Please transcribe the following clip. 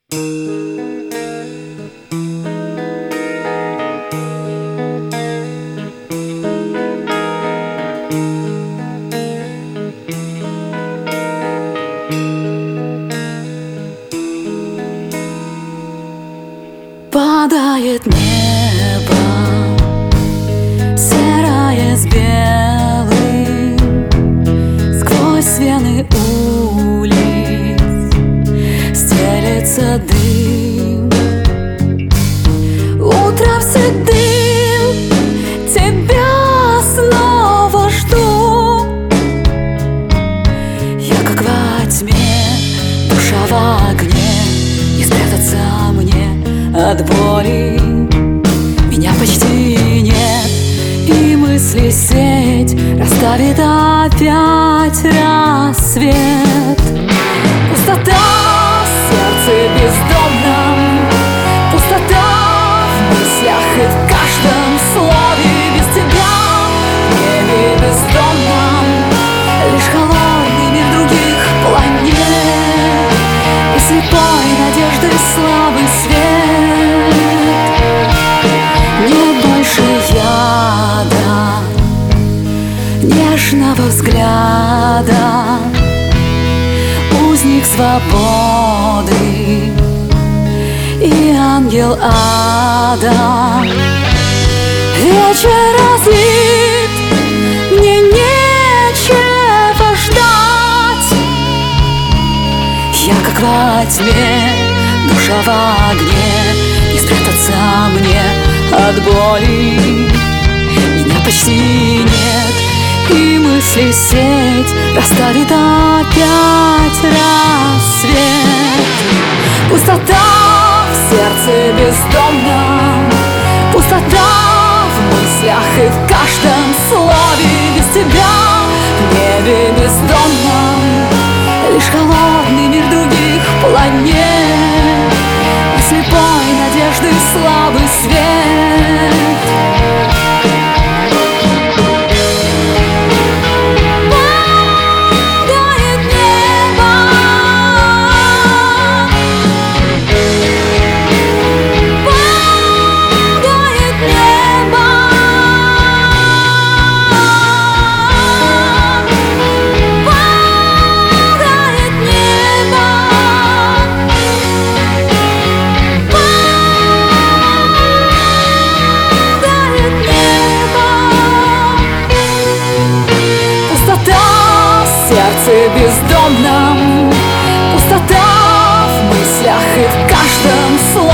Падает небо, серое с белым, сквозь вены улиц стелется дым. Утром седым тебя снова жду. Я как во тьме, душа в огне, не спрятаться мне от боли. Меня почти нет, и мысли сеть расставит опять рассвет. Пустота в сердце бездомном, пустота в мыслях и в каждом слове. Без тебя в небе бездомном лишь холодный мир других планет и слепой надежды слабый свет. Нет больше яда, нежного взгляда, узник свободы и ангел ада. Вечер разлит, мне нечего ждать. Я как во тьме, душа в огне, не спрятаться мне от боли. Меня почти нет, и мысли сеть расставит опять рассвет. Пустота в сердце бездомном, пустота в мыслях и в каждом слове. Без тебя в небе бездомном лишь холодный мир других планет и слепой надежды слабый свет. В сердце бездомном, пустота в мыслях и в каждом слове.